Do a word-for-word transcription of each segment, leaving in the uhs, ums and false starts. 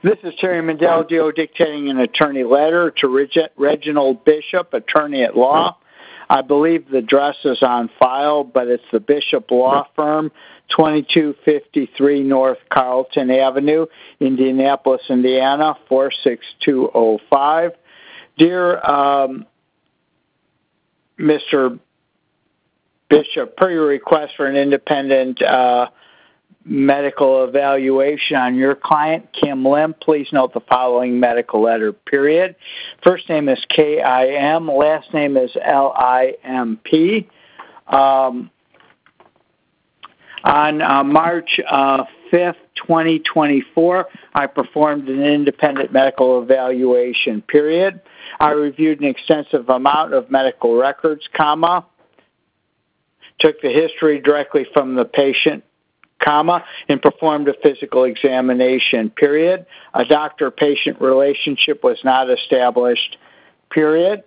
This is Terry Mendelgio dictating an attorney letter to Reg- Reginald Bishop, attorney at law. I believe the address is on file, but it's the Bishop Law Firm, twenty-two fifty-three North Carlton Avenue, Indianapolis, Indiana, four six two zero five. Dear um, Mister Bishop, per your request for an independent uh, medical evaluation on your client, Kim Lim, please note the following medical letter, period. First name is K I M, last name is L I M P. Um, on uh, March uh, fifth, twenty twenty-four, I performed an independent medical evaluation, period. I reviewed an extensive amount of medical records, comma, took the history directly from the patient, comma, and performed a physical examination, period. A doctor-patient relationship was not established, period.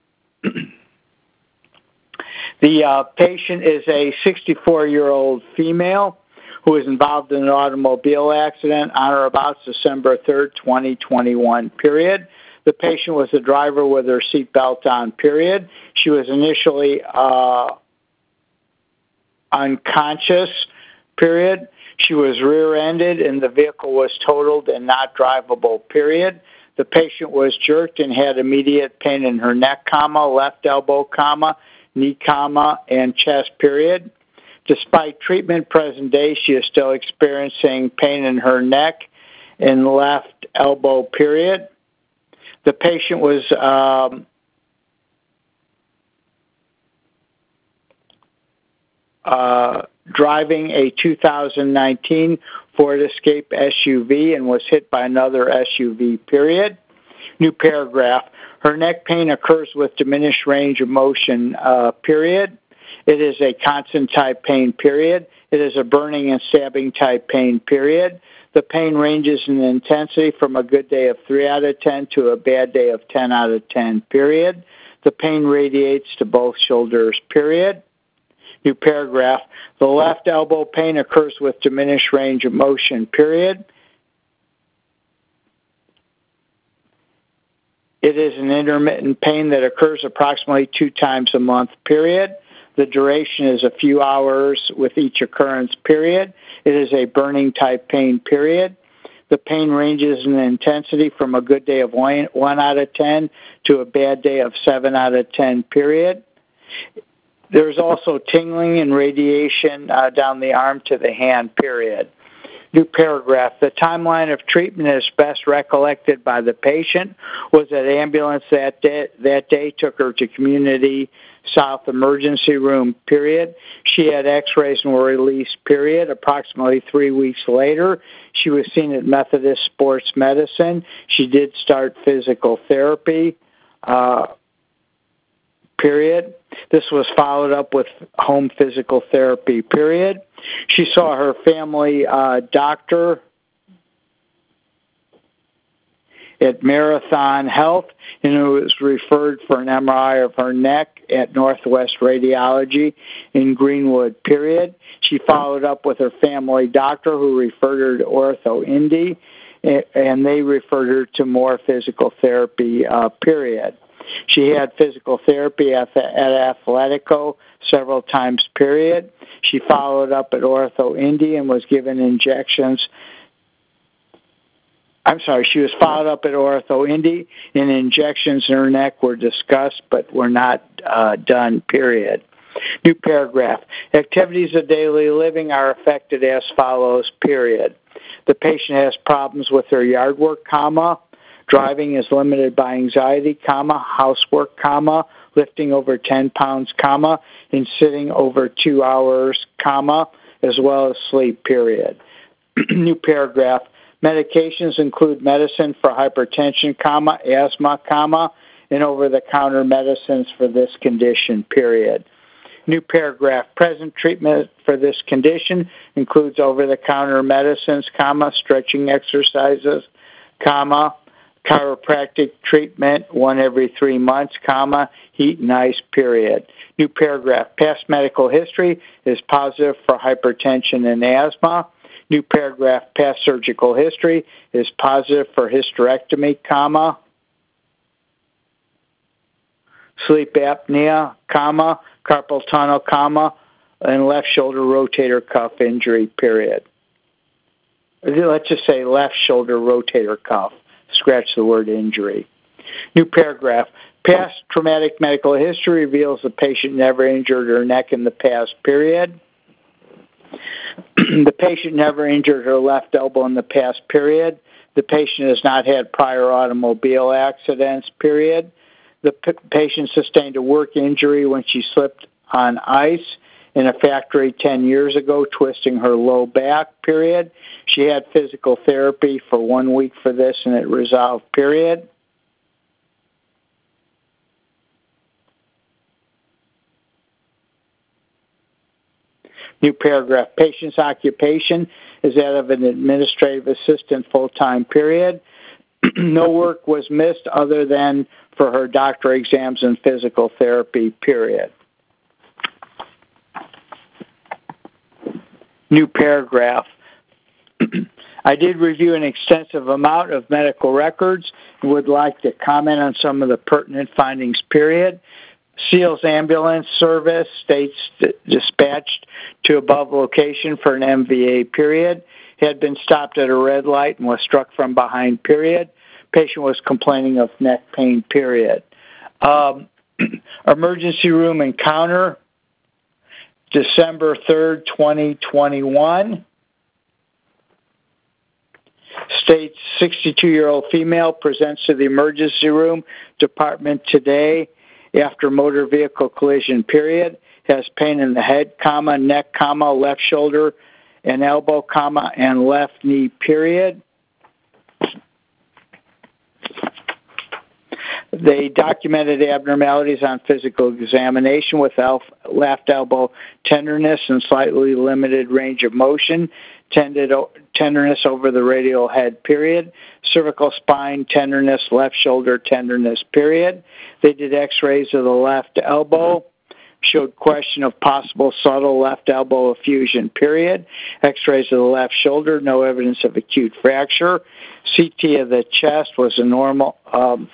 The uh, patient is a sixty-four-year-old female who was involved in an automobile accident on or about December third, twenty twenty-one, period. The patient was the driver with her seatbelt on, period. She was initially uh, unconscious, period. She was rear-ended and the vehicle was totaled and not drivable, period. The patient was jerked and had immediate pain in her neck, comma, left elbow, comma, knee, comma, and chest, period. Despite treatment present day, she is still experiencing pain in her neck and left elbow, period. The patient was um, uh, driving a two thousand nineteen Ford Escape S U V and was hit by another S U V, period. New paragraph. Her neck pain occurs with diminished range of motion, uh, period. It is a constant type pain, period. It is a burning and stabbing type pain, period. The pain ranges in intensity from a good day of three out of ten to a bad day of ten out of ten, period. The pain radiates to both shoulders, period. New paragraph. The left elbow pain occurs with diminished range of motion, period. It is an intermittent pain that occurs approximately two times a month, period. The duration is a few hours with each occurrence, period. It is a burning type pain, period. The pain ranges in intensity from a good day of one, one out of ten to a bad day of seven out of ten, period. There's also tingling and radiation uh, down the arm to the hand, period. New paragraph. The timeline of treatment as best recollected by the patient was that ambulance that day, that day took her to Community South Emergency Room, period. She had x-rays and were released, period. Approximately three weeks later, she was seen at Methodist Sports Medicine. She did start physical therapy, uh, period. This was followed up with home physical therapy, period. She saw her family uh, doctor at Marathon Health, and it was referred for an M R I of her neck at Northwest Radiology in Greenwood, period. She followed up with her family doctor who referred her to OrthoIndy, and they referred her to more physical therapy, uh, period. She had physical therapy at, the, at Athletico several times, period. She followed up at OrthoIndy and was given injections. I'm sorry, she was followed up at OrthoIndy, and injections in her neck were discussed but were not uh, done, period. New paragraph. Activities of daily living are affected as follows, period. The patient has problems with her yard work, comma. Driving is limited by anxiety, comma, housework, comma, lifting over ten pounds, comma, and sitting over two hours, comma, as well as sleep, period. New paragraph. Medications include medicine for hypertension, comma, asthma, comma, and over-the-counter medicines for this condition, period. New paragraph. Present treatment for this condition includes over-the-counter medicines, comma, stretching exercises, comma, chiropractic treatment one every three months, comma, heat and ice, period. New paragraph. Past medical history is positive for hypertension and asthma. New paragraph, past surgical history is positive for hysterectomy, comma, sleep apnea, comma, carpal tunnel, comma, and left shoulder rotator cuff injury, period. Let's just say left shoulder rotator cuff. Scratch the word injury. New paragraph. Past traumatic medical history reveals the patient never injured her neck in the past, period. The patient never injured her left elbow in the past, period. The patient has not had prior automobile accidents, period. The p- patient sustained a work injury when she slipped on ice in a factory ten years ago, twisting her low back, period. She had physical therapy for one week for this, and it resolved, period. New paragraph. Patient's occupation is that of an administrative assistant full-time, period. No work was missed other than for her doctor exams and physical therapy, period. New paragraph. I did review an extensive amount of medical records and would like to comment on some of the pertinent findings, period. SEALS ambulance service states dispatched to above location for an M V A, period. Had been stopped at a red light and was struck from behind, period. Patient was complaining of neck pain, period. Um, emergency room encounter, December third, twenty twenty-one. States sixty-two-year-old female presents to the emergency room department today after motor vehicle collision, period. Has pain in the head, comma, neck, comma, left shoulder and elbow, comma, and left knee, period. They documented abnormalities on physical examination with left elbow tenderness and slightly limited range of motion, tended, tenderness over the radial head, period. Cervical spine tenderness, left shoulder tenderness, period. They did x-rays of the left elbow, showed question of possible subtle left elbow effusion, period. X-rays of the left shoulder, no evidence of acute fracture. C T of the chest was a normal... Um,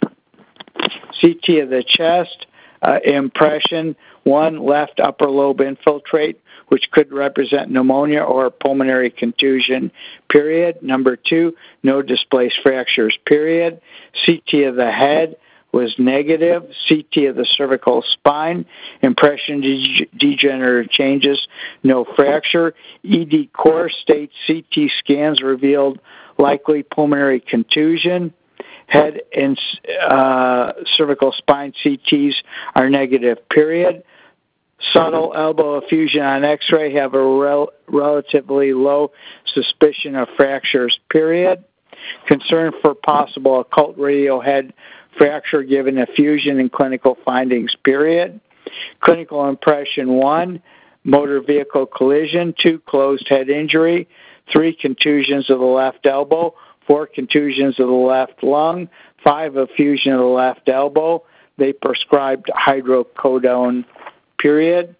C T of the chest, uh, impression, one, left upper lobe infiltrate, which could represent pneumonia or pulmonary contusion, period. Number two, no displaced fractures, period. C T of the head was negative. C T of the cervical spine, impression de- degenerative changes, no fracture. E D core states C T scans revealed likely pulmonary contusion. Head and uh, cervical spine C Ts are negative, period. Subtle elbow effusion on X-ray have a rel- relatively low suspicion of fractures, period. Concern for possible occult radial head fracture given effusion in clinical findings, period. Clinical impression one, motor vehicle collision, two, closed head injury, three, contusions of the left elbow, four, contusions of the left lung, five, effusion of the left elbow. They prescribed hydrocodone, period.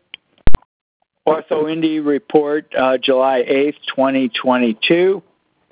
OrthoIndy report, uh, July eighth, twenty twenty-two.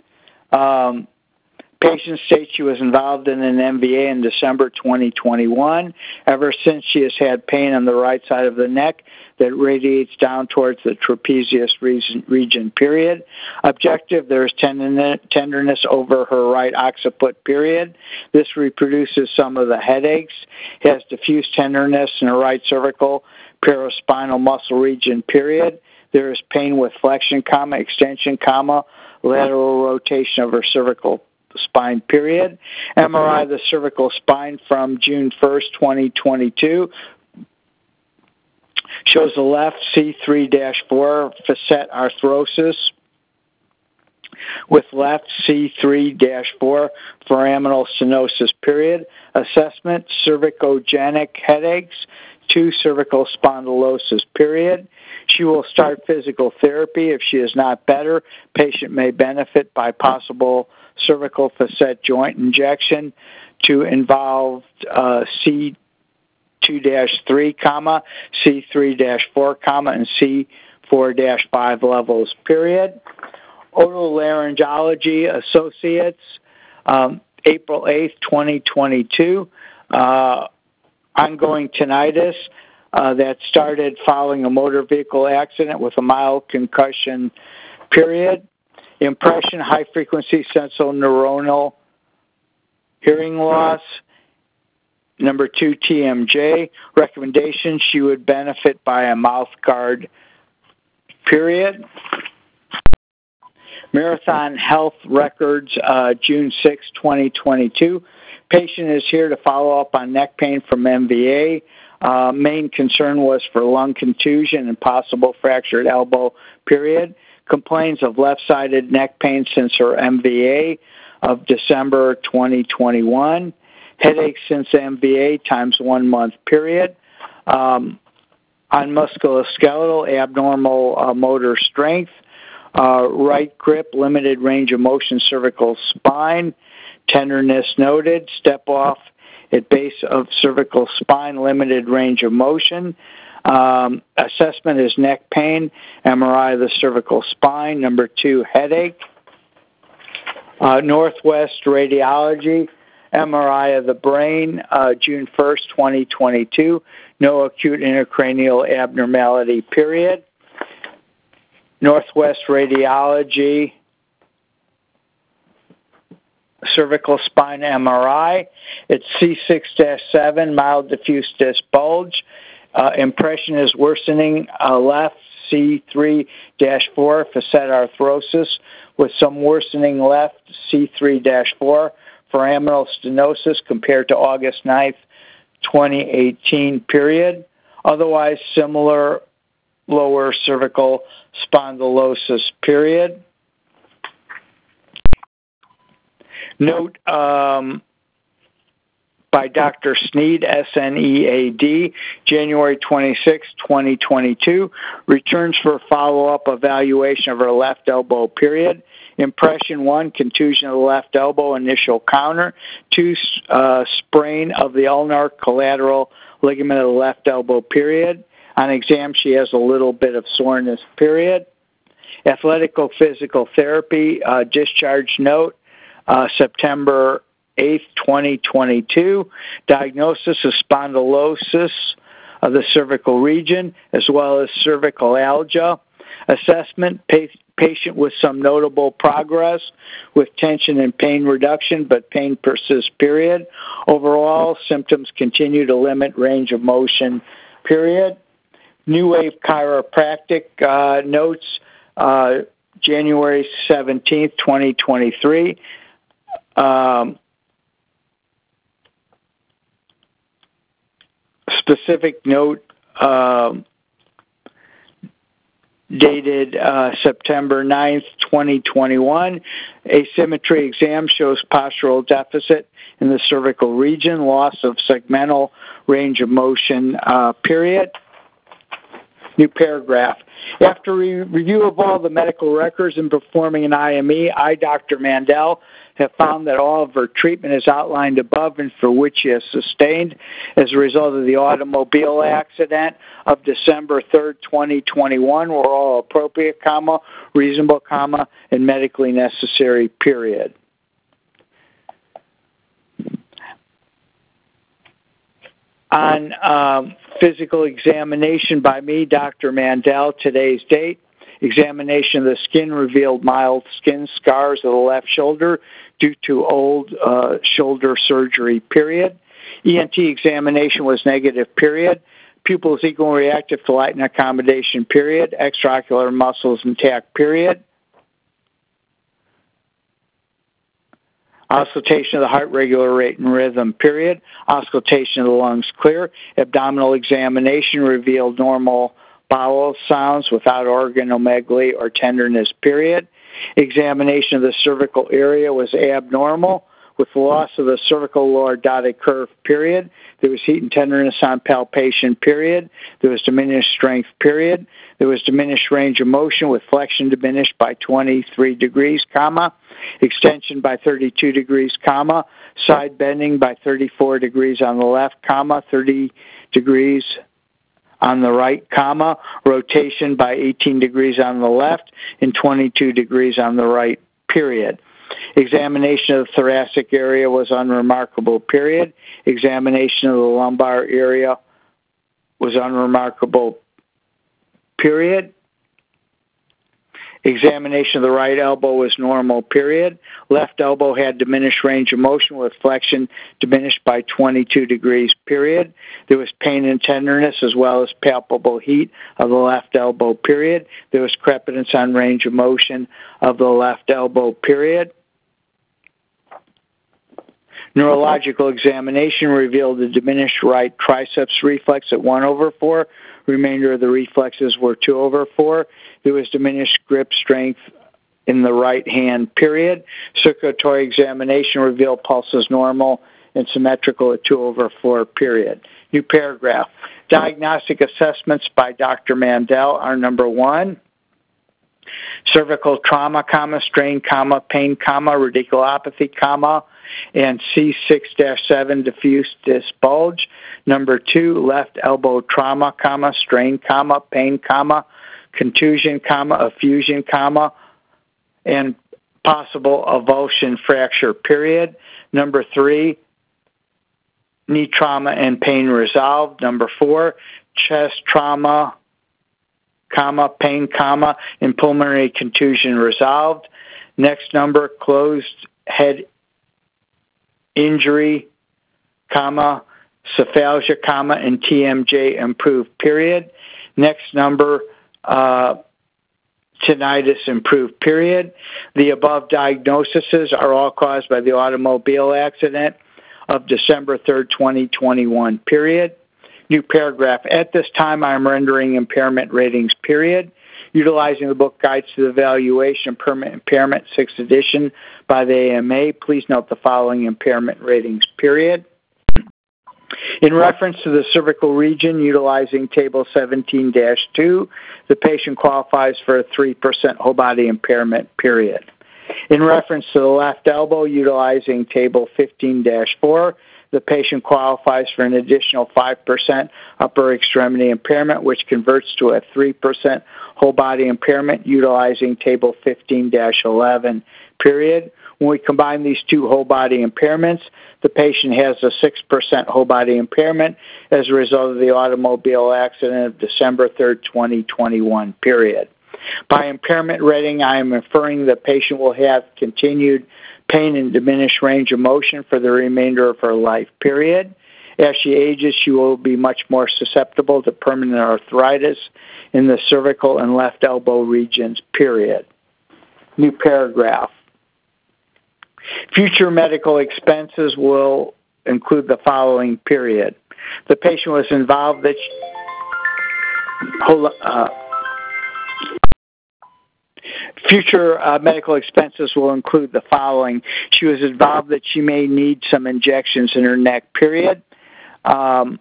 Um, patient states she was involved in an M V A in December twenty twenty-one. Ever since, she has had pain on the right side of the neck that radiates down towards the trapezius region, region period. Objective, there is tenderness over her right occiput, period. This reproduces some of the headaches. Has diffuse tenderness in her right cervical paraspinal muscle region, period. There is pain with flexion, comma, extension, comma, lateral rotation of her cervical spine, period. M R I of the cervical spine from June first, twenty twenty-two. Shows the left C three dash four facet arthrosis with left C three dash four foraminal stenosis, period. Assessment, cervicogenic headaches, two, cervical spondylosis, period. She will start physical therapy. If she is not better, patient may benefit by possible cervical facet joint injection to involve uh, C two dash three, comma, C three dash four, comma, and C four dash five levels, period. Otolaryngology Associates, um, April eighth, twenty twenty-two. Uh, ongoing tinnitus uh, that started following a motor vehicle accident with a mild concussion, period. Impression, high-frequency sensorineuronal hearing loss. Number two, T M J. Recommendation, she would benefit by a mouth guard, period. Marathon Health Records, uh, June sixth, twenty twenty-two. Patient is here to follow up on neck pain from M V A. Uh, main concern was for lung contusion and possible fractured elbow, period. Complains of left-sided neck pain since her M V A of December twenty twenty-one. Headache since M V A times one month, period. Um, on musculoskeletal, abnormal uh, motor strength. Uh, right grip, limited range of motion, cervical spine. Tenderness noted. Step off at base of cervical spine, limited range of motion. Um, assessment is neck pain, M R I of the cervical spine. Number two, headache. Uh, Northwest Radiology, M R I of the brain, uh, June first, twenty twenty-two. No acute intracranial abnormality, period. Northwest Radiology, cervical spine M R I. It's C six dash seven, mild diffuse disc bulge. Uh, impression is worsening uh, left, C three dash four, facet arthrosis, with some worsening left, C three dash four, foraminal stenosis compared to August ninth, twenty eighteen, period. Otherwise similar lower cervical spondylosis, period. Note um, by Doctor Snead, S N E A D, January twenty-sixth, twenty twenty-two, returns for follow-up evaluation of her left elbow, period. Impression one, contusion of the left elbow, initial counter. Two, uh, sprain of the ulnar collateral ligament of the left elbow, period. On exam, she has a little bit of soreness, period. Athletical physical therapy, uh, discharge note, uh, September eighth, twenty twenty-two. Diagnosis of spondylosis of the cervical region, as well as cervicalgia. Assessment, pa- patient with some notable progress with tension and pain reduction, but pain persists, period. Overall, symptoms continue to limit range of motion, period. New Wave Chiropractic uh, notes, uh, January seventeenth, twenty twenty-three. Um, specific note um, dated uh, September ninth, twenty twenty-one. Asymmetry exam shows postural deficit in the cervical region, loss of segmental range of motion, uh, period. New paragraph. After re- review of all the medical records and performing an I M E, I, Doctor Mandel, have found that all of her treatment is outlined above and for which she has sustained as a result of the automobile accident of December third, twenty twenty-one were all appropriate, comma, reasonable, comma, and medically necessary, period. On um, physical examination by me, Doctor Mandel, today's date, examination of the skin revealed mild skin scars of the left shoulder due to old uh, shoulder surgery, period. E N T examination was negative, period. Pupils equally reactive to light and accommodation, period. Extraocular muscles intact, period. Auscultation of the heart, regular rate and rhythm, period. Auscultation of the lungs, clear. Abdominal examination revealed normal bowel sounds without organomegaly or tenderness, period. Examination of the cervical area was abnormal with loss of the cervical lordotic curve, period. There was heat and tenderness on palpation, period. There was diminished strength, period. There was diminished range of motion with flexion diminished by twenty-three degrees, comma. Extension by thirty-two degrees, comma. Side bending by thirty-four degrees on the left, comma. thirty degrees on the right, comma, rotation by eighteen degrees on the left and twenty-two degrees on the right, period. Examination of the thoracic area was unremarkable, period. Examination of the lumbar area was unremarkable, period. Examination of the right elbow was normal, period. Left elbow had diminished range of motion with flexion diminished by twenty-two degrees, period. There was pain and tenderness as well as palpable heat of the left elbow, period. There was crepitance on range of motion of the left elbow, period. Neurological examination revealed a diminished right triceps reflex at one over four. Remainder of the reflexes were two over four. There was diminished grip strength in the right hand, period. Circulatory examination revealed pulses normal and symmetrical at two over four, period. New paragraph. Diagnostic assessments by Doctor Mandel are number one, cervical trauma, comma, strain, comma, pain, comma, radiculopathy, comma, and C six dash seven diffuse disc bulge. Number two, left elbow trauma, comma, strain, comma, pain, comma, contusion, comma, effusion, comma, and possible avulsion fracture, period. Number three, knee trauma and pain resolved. Number four, chest trauma, comma, pain, comma, and pulmonary contusion resolved. Next number, closed head injury, comma, cephalgia, comma, and T M J improved, period. Next number, uh, tinnitus improved, period. The above diagnoses are all caused by the automobile accident of December third, twenty twenty-one, period. New paragraph. At this time, I am rendering impairment ratings, period. Utilizing the book Guides to the Evaluation of Permanent Impairment, sixth edition by the A M A, please note the following impairment ratings, period. In reference to the cervical region, utilizing Table seventeen dash two, the patient qualifies for a three percent whole body impairment, period. In reference to the left elbow, utilizing Table fifteen dash four, the patient qualifies for an additional five percent upper extremity impairment, which converts to a three percent whole body impairment utilizing Table fifteen dash eleven, period. When we combine these two whole body impairments, the patient has a six percent whole body impairment as a result of the automobile accident of December third, twenty twenty-one, period. By impairment rating, I am inferring the patient will have continued pain and diminished range of motion for the remainder of her life, period. As she ages, she will be much more susceptible to permanent arthritis in the cervical and left elbow regions, period. New paragraph. Future medical expenses will include the following, period. The patient was involved that she, hold, uh, Future uh, medical expenses will include the following. She was involved that she may need some injections in her neck, period. Um,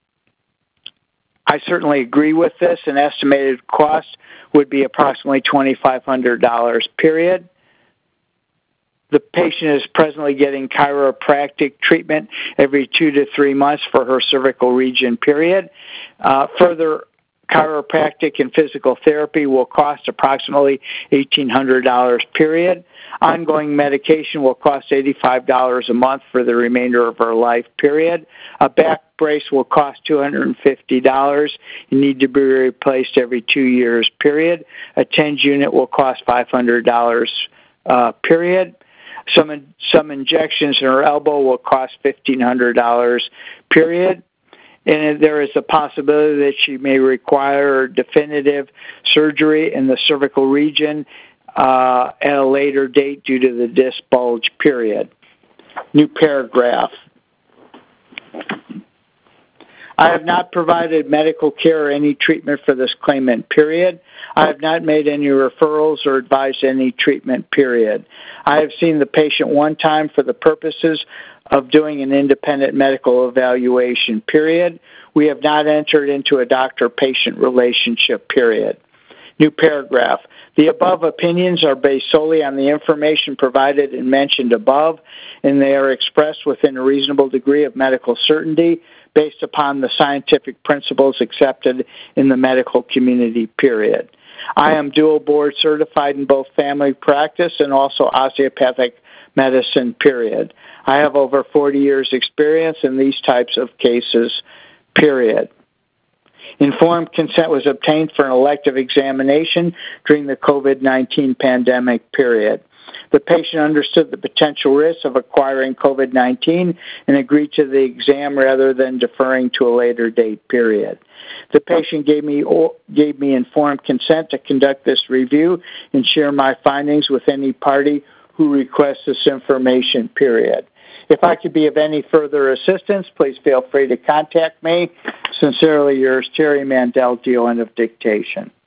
I certainly agree with this. An estimated cost would be approximately twenty-five hundred dollars, period. The patient is presently getting chiropractic treatment every two to three months for her cervical region, period. Uh, further chiropractic and physical therapy will cost approximately eighteen hundred dollars, period. Ongoing medication will cost eighty-five dollars a month for the remainder of her life, period. A back brace will cost two hundred fifty dollars and need to be replaced every two years, period. A TENS unit will cost five hundred dollars, uh, period. Some, some injections in her elbow will cost fifteen hundred dollars, period. And there is a possibility that she may require definitive surgery in the cervical region uh, at a later date due to the disc bulge, period. New paragraph. I have not provided medical care or any treatment for this claimant, period. I have not made any referrals or advised any treatment, period. I have seen the patient one time for the purposes of doing an independent medical evaluation, period. We have not entered into a doctor-patient relationship, period. New paragraph. The above opinions are based solely on the information provided and mentioned above, and they are expressed within a reasonable degree of medical certainty based upon the scientific principles accepted in the medical community, period. I am dual board certified in both family practice and also osteopathic medicine, period. I have over forty years experience in these types of cases, period. Informed consent was obtained for an elective examination during the COVID nineteen pandemic, period. The patient understood the potential risks of acquiring COVID nineteen and agreed to the exam rather than deferring to a later date, period. The patient gave me gave me informed consent to conduct this review and share my findings with any party who requests this information, period. If I could be of any further assistance, please feel free to contact me. Sincerely yours, Terry Mandel, D O N of dictation.